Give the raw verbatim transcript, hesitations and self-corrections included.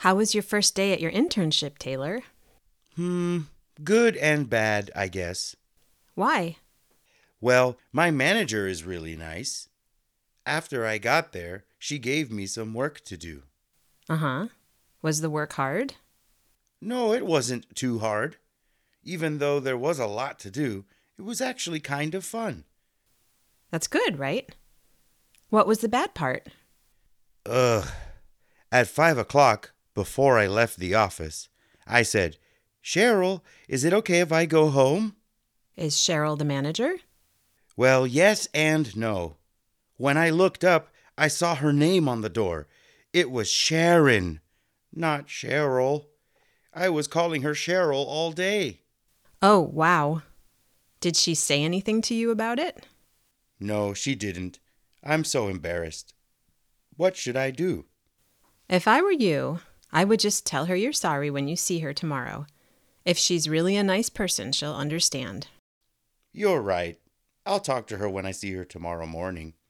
How was your first day at your internship, Taylor? Hmm, good and bad, I guess. Why? Well, my manager is really nice. After I got there, she gave me some work to do. Uh-huh. Was the work hard? No, it wasn't too hard. Even though there was a lot to do, it was actually kind of fun. That's good, right? What was the bad part? Ugh. At five o'clock, before I left the office, I said, Cheryl, is it okay if I go home? Is Cheryl the manager? Well, yes and no. When I looked up, I saw her name on the door. It was Sharon, not Cheryl. I was calling her Cheryl all day. Oh, wow. Did she say anything to you about it? No, she didn't. I'm so embarrassed. What should I do? If I were you, I would just tell her you're sorry when you see her tomorrow. If she's really a nice person, she'll understand. You're right. I'll talk to her when I see her tomorrow morning.